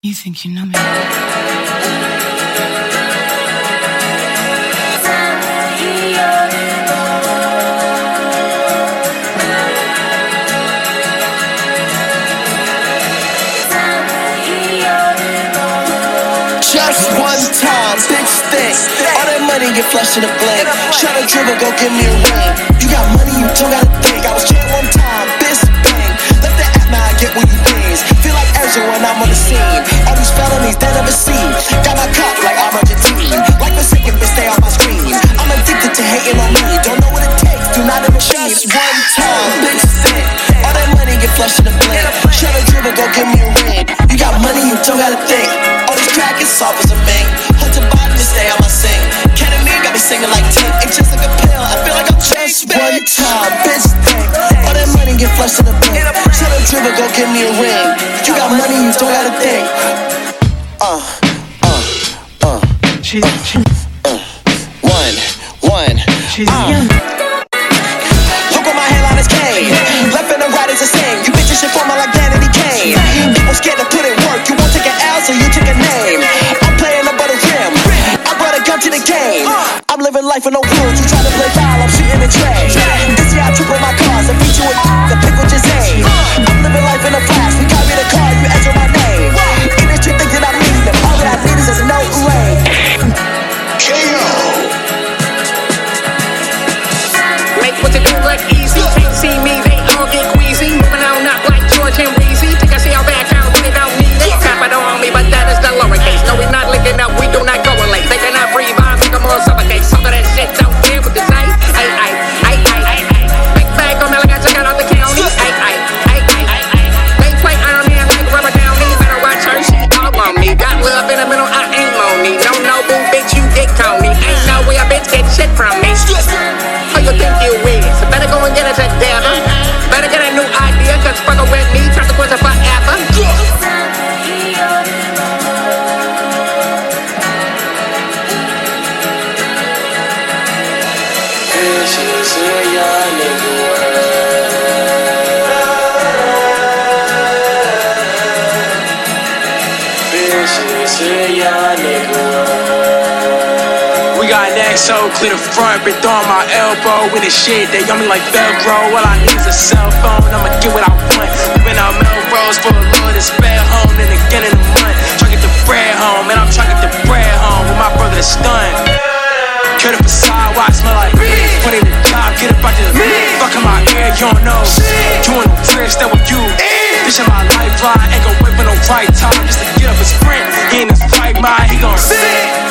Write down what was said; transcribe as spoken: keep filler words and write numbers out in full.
You think you know me? Just one time, bitch thick. All that money get flushed in a blink. Shut a dribble, go give me a ring. You got money, you don't gotta think. I was chillin' one time, bitch bang. Left the app, now I get what you things. Feel like Ezra when I'm on the scene. All these felonies they never seen. Got my cup like I'm Argentine. Like the second bitch stay on my screen. I'm addicted to hating on me. Don't know what it takes, do not ever see. Just one time, bitch thick. All that money get flushed in a blink. Shut a dribble, go give me a ring. You got money, you don't gotta think. Crack is soft as a mink. Hunter body to stay on my sing. Ketamine got me singing like Tink. It's just like a pill, I feel like I'm just one time, bitch thing. All that money get flushed in the bank. Tell a dribble, go give me a ring. You got money, you don't gotta think. Uh, uh, uh, uh, uh. One, one, uh. Look on my hairline is cane. Left and the right is the same. You bitches shit for me like Danny Kane. People scared to put in work. You won't take an L, so you take a name. I'm playing up by the rim. I brought a gun to the game. I'm living life with no rules. You try to play foul, I'm shooting the tray. This year I triple my cars. I beat you with the pick with your aim. I'm living life in a flash. We carry the car, you enter my name. Industry think that I need them. All that I need is no rain. K O. Make what to do look easy. Can't see me, they all get queasy. Moving on up like George and Weezy. Think I see our back out, but they don't need it. Tap it on me, but that is the lowercase. No, we not linking up, we do not correlate. They cannot breathe, I make them all suffocate. Some of that shit out there with the night. Ay, ay, ay, ay, ay, ay. Big bag on me like I just got out the county. Ay, ay, ay, ay, ay, ay. They play Iron Man like Rubber Downey. Better watch her, she all on me. Got love in the middle, I ain't money. No, no, boo, bitch, you dick Tony. Ain't no way a bitch get shit from me. Who you think you is? So better go and get it together. Better get a new idea, cause fuckin' with me, consequences forever. Bitches in y'all nigga world. Bitches in y'all nigga world. We got next, so clear the front, been throwing my elbow in the shit. They yummy like Velcro. All I need is a cell phone, I'ma get what I want. Moving out Melrose for a little to spare home, then again in a month. Try to get the bread home, and I'm trying to get the bread home with my brother that's stunned. Cut up a side, why I smell like funny the job, get up out there. Fucking my ear, you don't know. You ain't no tricks, that with you. Bitch in my lifeline, ain't gon' wait for no right time just to get up and sprint. He in his right mind, he gon' sit.